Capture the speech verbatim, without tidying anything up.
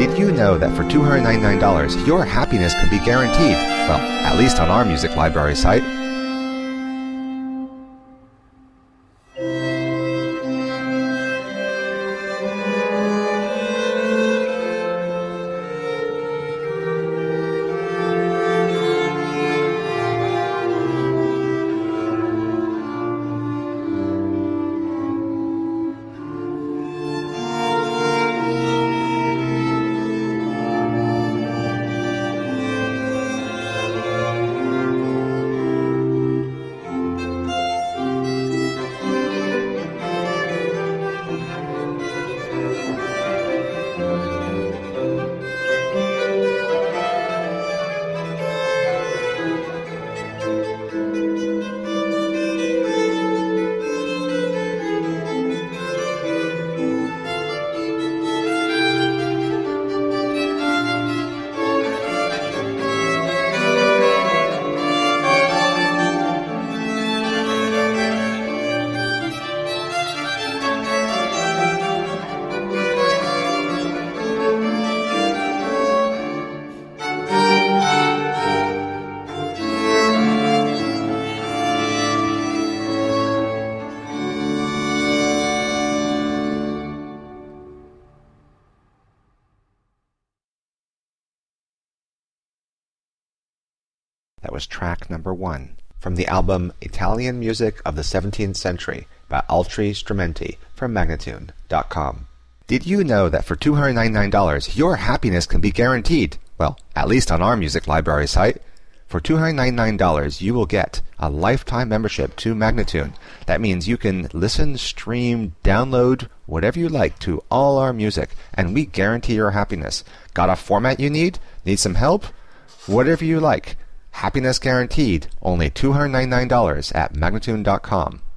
Did you know that for two hundred ninety-nine dollars, your happiness can be guaranteed? Well, at least on our music library site. That was track number one from the album Italian Music of the seventeenth Century by Altri Strumenti from Magnatune dot com. Did you know that for two hundred ninety-nine dollars, your happiness can be guaranteed? Well, at least on our music library site. For two hundred ninety-nine dollars, you will get a lifetime membership to Magnatune. That means you can listen, stream, download, whatever you like to all our music, and we guarantee your happiness. Got a format you need? Need some help? Whatever you like. Happiness guaranteed, only two hundred ninety-nine dollars at Magnatune dot com.